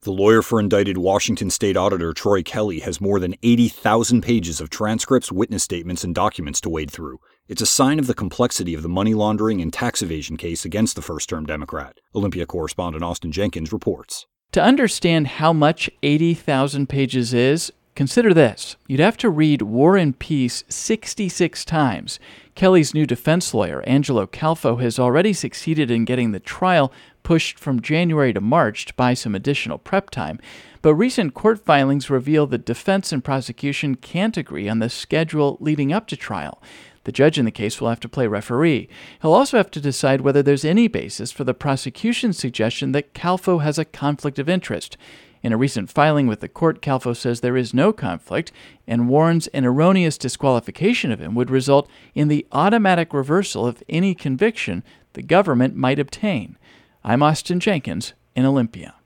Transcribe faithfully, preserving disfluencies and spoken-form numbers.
The lawyer for indicted Washington State Auditor Troy Kelly has more than eighty thousand pages of transcripts, witness statements, and documents to wade through. It's a sign of the complexity of the money laundering and tax evasion case against the first-term Democrat. Olympia correspondent Austin Jenkins reports. To understand how much eighty thousand pages is, consider this. You'd have to read War and Peace sixty-six times. Kelly's new defense lawyer, Angelo Calfo, has already succeeded in getting the trial pushed from January to March to buy some additional prep time. But recent court filings reveal that defense and prosecution can't agree on the schedule leading up to trial. The judge in the case will have to play referee. He'll also have to decide whether there's any basis for the prosecution's suggestion that Calfo has a conflict of interest. In a recent filing with the court, Calfo says there is no conflict and warns an erroneous disqualification of him would result in the automatic reversal of any conviction the government might obtain. I'm Austin Jenkins in Olympia.